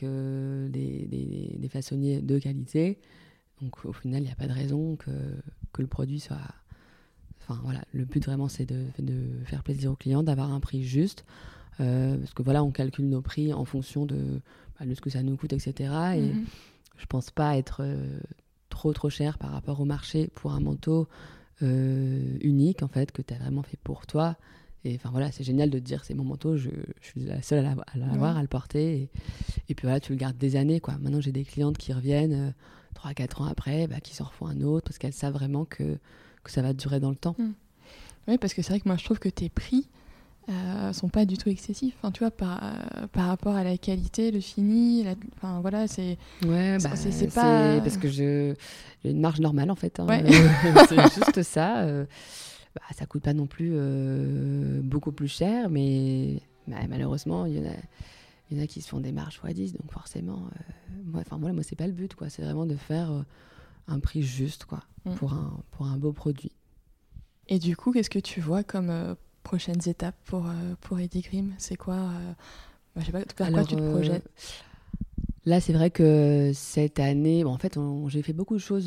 des façonniers de qualité. Donc au final, il n'y a pas de raison que le produit soit. Enfin voilà, le but vraiment c'est de faire plaisir aux clients, d'avoir un prix juste, parce que voilà, on calcule nos prix en fonction de ce que ça nous coûte, etc. Et je pense pas être trop cher par rapport au marché pour un manteau unique en fait que tu as vraiment fait pour toi. Et enfin voilà, c'est génial de te dire c'est mon manteau, je suis la seule à l'avoir, à le porter. Et puis voilà, tu le gardes des années, quoi. Maintenant j'ai des clientes qui reviennent 3-4 ans après, qui s'en refont un autre parce qu'elles savent vraiment que ça va durer dans le temps.
Oui, parce que c'est vrai que moi je trouve que tes prix sont pas du tout excessifs. Enfin, tu vois, par rapport à la qualité, le fini, enfin voilà, c'est.
Ouais,
c'est pas.
parce que j'ai une marge normale en fait. Hein.
Ouais.
C'est juste ça. Ça coûte pas non plus beaucoup plus cher, mais malheureusement, il y en a qui se font des marges x10, donc forcément, moi c'est pas le but, quoi. C'est vraiment de faire un prix juste, quoi, pour un beau produit.
Et du coup, qu'est-ce que tu vois comme prochaines étapes pour Eddie Grimm? C'est quoi je sais pas, vers quoi tu te projettes?
Là, c'est vrai que cette année, en fait, j'ai fait beaucoup de choses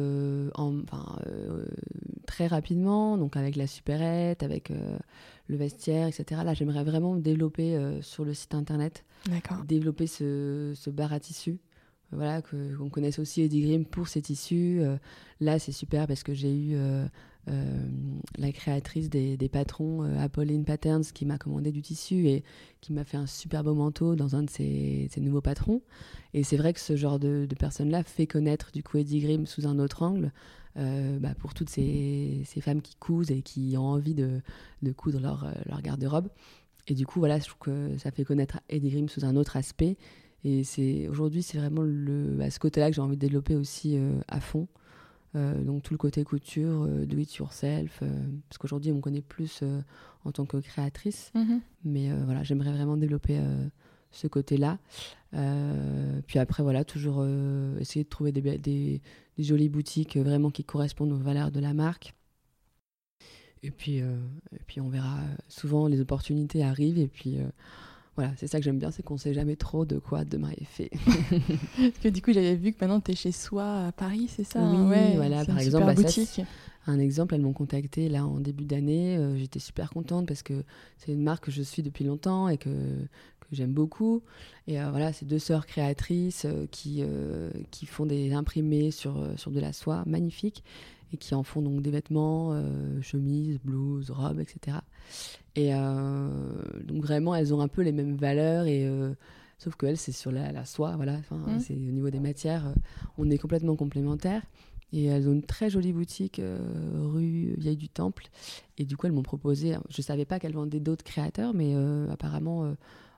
très rapidement, donc avec la supérette, avec le vestiaire, etc. Là, j'aimerais vraiment développer sur le site internet, développer ce bar à tissus. Voilà, qu'on connaisse aussi Eddie Grimm pour ses tissus. Là, c'est super parce que j'ai eu la créatrice des patrons, Apolline Patterns, qui m'a commandé du tissu et qui m'a fait un super beau manteau dans un de ses nouveaux patrons. Et c'est vrai que ce genre de personne-là fait connaître du coup Eddie Grimm sous un autre angle pour toutes ces femmes qui cousent et qui ont envie de coudre leur garde-robe. Et du coup, voilà, je trouve que ça fait connaître Eddie Grimm sous un autre aspect. Et aujourd'hui, c'est vraiment ce côté-là que j'ai envie de développer aussi à fond. Donc tout le côté couture, do it yourself, parce qu'aujourd'hui on me connaît plus en tant que créatrice, mais voilà, j'aimerais vraiment développer ce côté-là. Puis après voilà, toujours essayer de trouver des jolies boutiques vraiment qui correspondent aux valeurs de la marque. Et puis on verra. Souvent les opportunités arrivent et puis voilà, c'est ça que j'aime bien, c'est qu'on ne sait jamais trop de quoi demain est fait.
Parce que du coup, j'avais vu que maintenant, tu es chez Soi à Paris, c'est ça?
Oui, voilà, par exemple,
boutique.
Un exemple, elles m'ont contactée là en début d'année. J'étais super contente parce que c'est une marque que je suis depuis longtemps et que j'aime beaucoup. Et voilà, c'est 2 sœurs créatrices qui font des imprimés sur de la soie magnifiques et qui en font donc des vêtements, chemises, blouses, robes, etc. Et donc vraiment, elles ont un peu les mêmes valeurs, sauf qu'elles, c'est sur la soie, voilà. C'est au niveau des matières, on est complètement complémentaires. Et elles ont une très jolie boutique rue Vieille du Temple. Et du coup, elles m'ont proposé, je ne savais pas qu'elles vendaient d'autres créateurs, mais apparemment,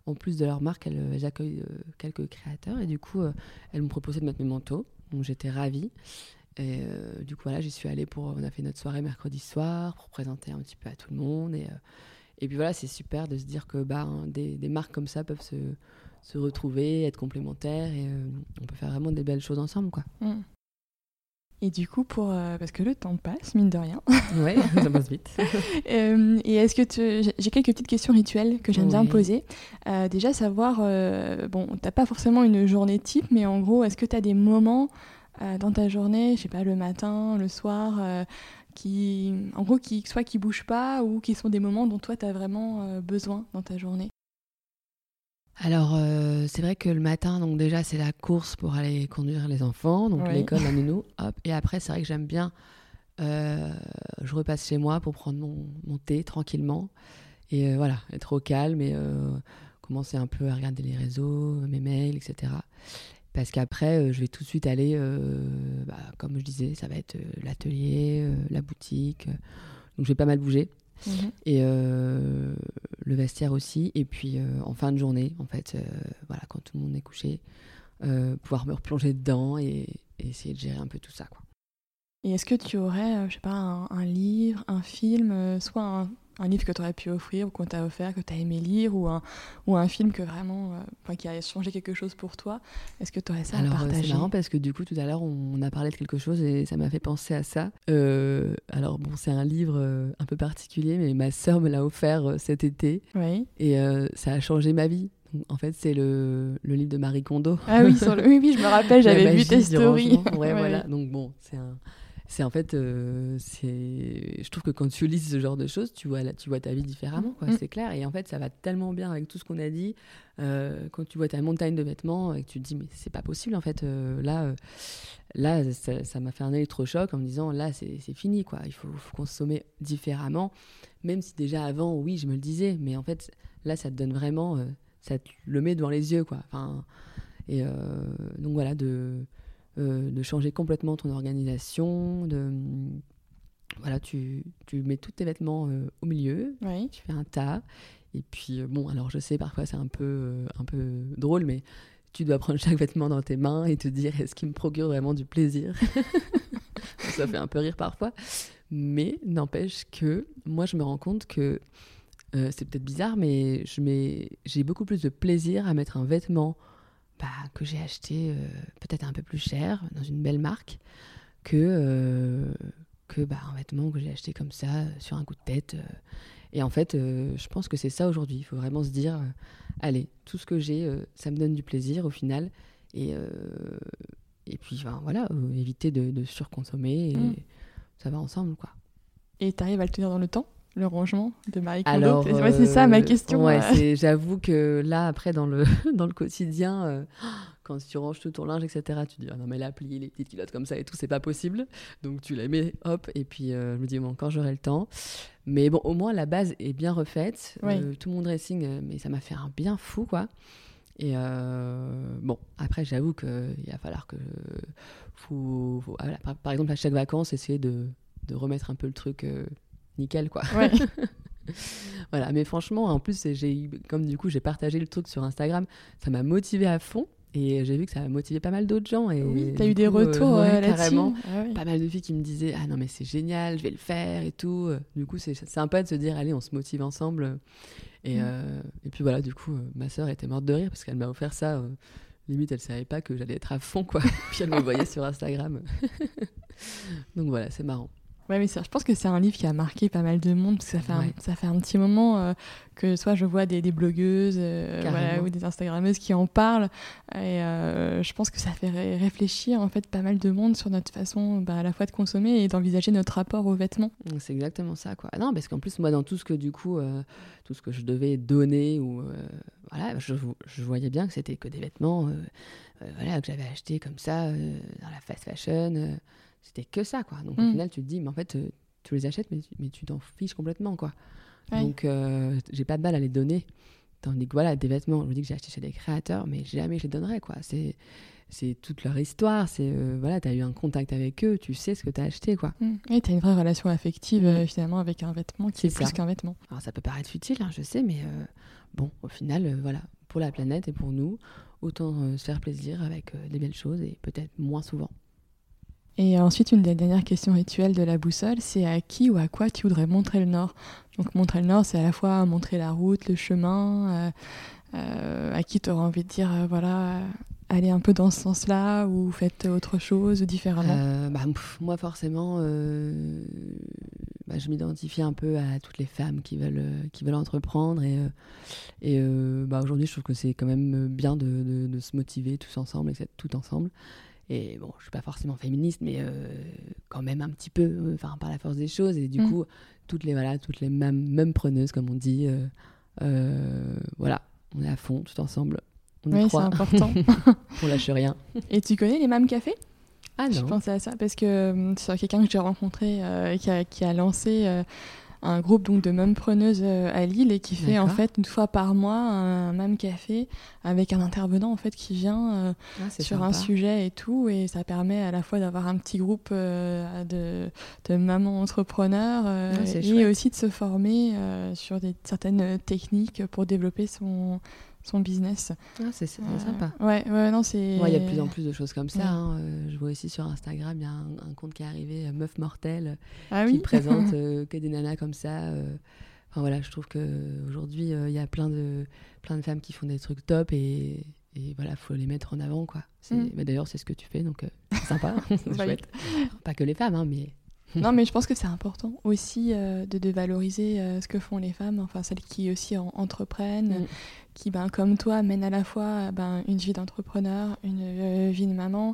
en plus de leur marque, elles accueillent quelques créateurs. Et du coup, elles m'ont proposé de mettre mes manteaux. Donc j'étais ravie. Et du coup, voilà, j'y suis allée on a fait notre soirée mercredi soir pour présenter un petit peu à tout le monde. Et puis voilà, c'est super de se dire que des marques comme ça peuvent se retrouver, être complémentaires. Et on peut faire vraiment des belles choses ensemble, quoi.
Et du coup, parce que le temps passe, mine de rien.
Ouais, ça passe vite.
Et est-ce que j'ai quelques petites questions rituelles que j'aime bien poser. Déjà, savoir, t'as pas forcément une journée type, mais en gros, est-ce que tu as des moments dans ta journée, je sais pas, le matin, le soir, qui bougent pas ou qui sont des moments dont toi, tu as vraiment besoin dans ta journée?
Alors, c'est vrai que le matin, donc déjà, c'est la course pour aller conduire les enfants, donc l'école, la nounou, hop. Et après, c'est vrai que j'aime bien, je repasse chez moi pour prendre mon thé tranquillement. Et voilà, être au calme et commencer un peu à regarder les réseaux, mes mails, etc. Parce qu'après, je vais tout de suite aller, comme je disais, ça va être l'atelier, la boutique. Donc, je vais pas mal bouger. Et le vestiaire aussi. Et puis, en fin de journée, en fait, voilà, quand tout le monde est couché, pouvoir me replonger dedans et essayer de gérer un peu tout ça, quoi.
Et est-ce que tu aurais, je sais pas, un livre, un film, soit un livre que tu aurais pu offrir ou qu'on t'a offert, que tu as aimé lire, ou un film que vraiment, qui a changé quelque chose pour toi? Est-ce que tu aurais ça à partager?
C'est marrant parce que du coup, tout à l'heure, on a parlé de quelque chose et ça m'a fait penser à ça. Alors bon, c'est un livre un peu particulier, mais ma sœur me l'a offert cet été.
Oui.
Et ça a changé ma vie. En fait, c'est le livre de Marie Kondo.
Ah oui, oui, je me rappelle, j'avais vu tes stories.
Ouais, voilà. Donc bon, c'est en fait, je trouve que quand tu lis ce genre de choses, tu vois ta vie différemment, quoi, c'est clair. Et en fait, ça va tellement bien avec tout ce qu'on a dit. Quand tu vois ta montagne de vêtements et que tu te dis, mais c'est pas possible, en fait. Là, ça m'a fait un électrochoc en me disant, là, c'est fini, quoi. Il faut consommer différemment. Même si déjà avant, oui, je me le disais. Mais en fait, là, ça te donne vraiment, ça te le met devant les yeux, quoi. Enfin, et donc voilà, de changer complètement ton organisation, voilà, tu mets tous tes vêtements au milieu, tu fais un tas, et puis bon, alors je sais, parfois c'est un peu drôle, mais tu dois prendre chaque vêtement dans tes mains et te dire, est-ce qu'il me procure vraiment du plaisir? Ça fait un peu rire parfois, mais n'empêche que moi je me rends compte que c'est peut-être bizarre, mais j'ai beaucoup plus de plaisir à mettre un vêtement que j'ai acheté peut-être un peu plus cher dans une belle marque que un vêtement que j'ai acheté comme ça sur un coup de tête. Et en fait, je pense que c'est ça aujourd'hui. Il faut vraiment se dire, allez, tout ce que j'ai, ça me donne du plaisir au final. Et puis voilà, éviter de surconsommer. Et ça va ensemble, quoi.
Et tu arrives à le tenir dans le temps, le rangement de Marie Kondo?
Alors,
c'est ça ma question.
Ouais, j'avoue que là, après, dans le quotidien, quand tu ranges tout ton linge, etc., tu te dis, ah non, mais la plie, les petites culottes comme ça et tout, c'est pas possible. Donc, tu les mets, hop, et puis je me dis, bon, quand j'aurai le temps. Mais bon, au moins, la base est bien refaite. Tout mon dressing, mais ça m'a fait un bien fou, quoi. Et bon, après, j'avoue qu'il va falloir que... voilà, par exemple, à chaque vacances, essayer de remettre un peu le truc... nickel, quoi.
Ouais.
Voilà, mais franchement, en plus, comme du coup j'ai partagé le truc sur Instagram, ça m'a motivée à fond et j'ai vu que ça a motivé pas mal d'autres gens. Et
oui, t'as eu des retours là-dessus.
Carrément, pas mal de filles qui me disaient, ah non mais c'est génial, je vais le faire et tout. Du coup, c'est sympa de se dire, allez, on se motive ensemble. Et puis voilà, du coup, ma sœur était morte de rire parce qu'elle m'a offert ça. Limite, elle savait pas que j'allais être à fond, quoi. Puis elle me voyait sur Instagram. Donc voilà, c'est marrant.
Ouais, mais je pense que c'est un livre qui a marqué pas mal de monde, parce que ça fait un petit moment que soit je vois des blogueuses ou des Instagrammeuses qui en parlent, et je pense que ça fait réfléchir en fait pas mal de monde sur notre façon à la fois de consommer et d'envisager notre rapport aux vêtements.
C'est exactement ça, quoi. Non, parce qu'en plus, moi, dans tout ce que du coup, tout ce que je devais donner, ou voilà, je voyais bien que c'était que des vêtements voilà, que j'avais achetés comme ça dans la fast fashion. C'était que ça, quoi. Donc au final, tu te dis, mais en fait, tu les achètes, mais tu t'en fiches complètement, quoi. Ouais. Donc j'ai pas de balle à les donner. Tandis que voilà, des vêtements, je me dis que j'ai acheté chez des créateurs, mais jamais je les donnerais, quoi. c'est toute leur histoire. C'est voilà, t'as eu un contact avec eux, tu sais ce que t'as acheté, quoi.
Et t'as une vraie relation affective finalement avec un vêtement qui est plus qu'un vêtement.
Alors ça peut paraître futile, hein, je sais, mais bon, au final, voilà, pour la planète et pour nous, autant se faire plaisir avec des belles choses et peut-être moins souvent.
Et ensuite, une des dernières questions rituelles de la boussole, c'est à qui ou à quoi tu voudrais montrer le Nord. Donc montrer le Nord, c'est à la fois montrer la route, le chemin, à qui tu auras envie de dire, voilà, allez un peu dans ce sens-là, ou faites autre chose, ou différemment.
Moi, forcément, je m'identifie un peu à toutes les femmes qui veulent entreprendre. Et aujourd'hui, je trouve que c'est quand même bien de se motiver tous ensemble et d'être tout ensemble. Et bon, je suis pas forcément féministe, mais quand même un petit peu, par la force des choses. Et du coup, toutes les mêmes preneuses, comme on dit, voilà, on est à fond, tout ensemble. On y croit.
C'est important.
On lâche rien.
Et tu connais les Mam Café ?
Ah non.
Je pensais à ça parce que c'est quelqu'un que j'ai rencontré qui a lancé un groupe donc, de mumpreneuses à Lille et qui fait en fait une fois par mois un Mam Café avec un intervenant en fait qui vient sur
sympa.
un sujet et tout, et ça permet à la fois d'avoir un petit groupe de mamans entrepreneurs et
chouette.
aussi de se former sur certaines techniques pour développer son business.
C'est sympa.
Non, c'est...
Il y a de plus en plus de choses comme ça. Hein. Je vois aussi sur Instagram, il y a un compte qui est arrivé, Meuf Mortelle, qui présente que des nanas comme ça. Voilà, je trouve qu'aujourd'hui, il y a plein de femmes qui font des trucs top et voilà, faut les mettre en avant, quoi. D'ailleurs, c'est ce que tu fais, donc c'est sympa. C'est chouette. Pas que les femmes, hein, mais...
Non, mais je pense que c'est important aussi de valoriser ce que font les femmes, enfin celles qui aussi entreprennent, qui, comme toi, mènent à la fois une vie d'entrepreneur, une vie de maman.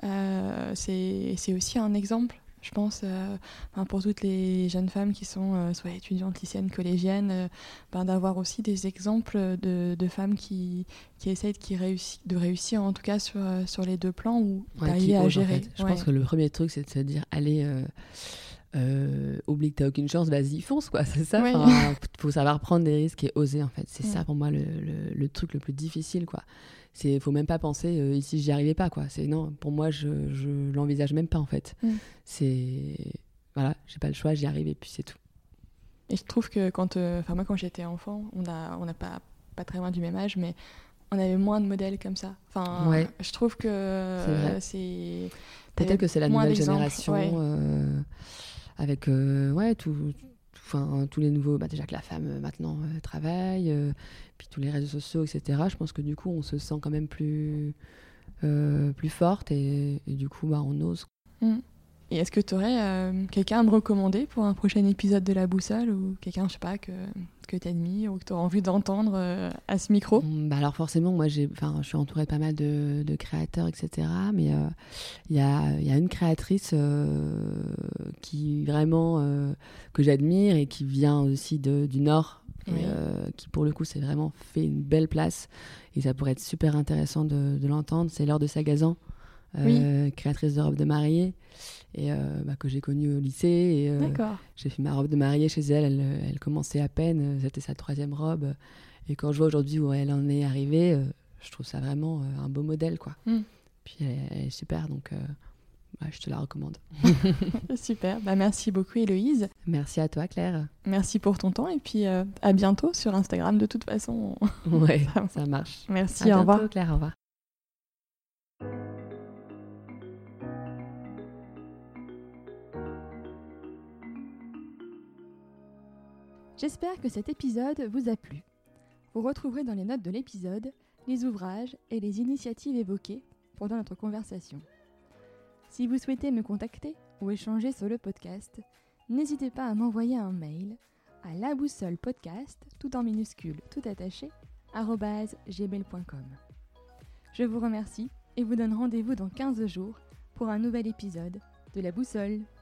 C'est aussi un exemple, je pense, pour toutes les jeunes femmes qui sont soit étudiantes, lycéennes, collégiennes, d'avoir aussi des exemples de femmes qui essayent de réussir, en tout cas sur les deux plans, ou d'arriver à gérer.
En fait. Je pense que le premier truc, c'est de se dire, allez, oublie que t'as aucune chance, vas-y, fonce, quoi. C'est ça. Faut savoir prendre des risques et oser, en fait. C'est ça, pour moi, le truc le plus difficile, quoi. Faut même pas penser ici j'y arrivais pas, quoi. Non, pour moi je l'envisage même pas, en fait. Voilà, j'ai pas le choix, j'y arrive et puis c'est tout.
Et je trouve que moi quand j'étais enfant, on n'a pas très loin du même âge, mais on avait moins de modèles comme ça. Je trouve que c'est
peut-être que c'est la nouvelle génération avec tous les nouveaux, déjà que la femme maintenant travaille, puis tous les réseaux sociaux, etc. Je pense que du coup on se sent quand même plus forte et du coup on ose.
Et est-ce que tu aurais quelqu'un à me recommander pour un prochain épisode de La Boussole, ou quelqu'un, je sais pas, que tu admires ou que tu auras envie d'entendre à ce micro ?
Alors forcément, moi je suis entourée de pas mal de créateurs, etc. Mais il y a une créatrice qui vraiment que j'admire et qui vient aussi du Nord, et qui pour le coup s'est vraiment fait une belle place, et ça pourrait être super intéressant de l'entendre. C'est Laure de Sagazan, créatrice de robes de mariée, et que j'ai connue au lycée, et j'ai fait ma robe de mariée chez elle. Elle commençait à peine, c'était sa 3e robe, et quand je vois aujourd'hui où elle en est arrivée, je trouve ça vraiment un beau modèle, quoi. Puis elle est super, donc je te la recommande.
Super, merci beaucoup Héloïse.
Merci à toi Claire.
Merci pour ton temps, et puis à bientôt sur Instagram de toute façon.
Ouais, ça marche.
Merci,
au
revoir.
Bientôt Claire, au revoir.
J'espère que cet épisode vous a plu. Vous retrouverez dans les notes de l'épisode les ouvrages et les initiatives évoquées pendant notre conversation. Si vous souhaitez me contacter ou échanger sur le podcast, n'hésitez pas à m'envoyer un mail à laboussolepodcast, tout en minuscules, tout attaché, @gmail.com. Je vous remercie et vous donne rendez-vous dans 15 jours pour un nouvel épisode de La Boussole.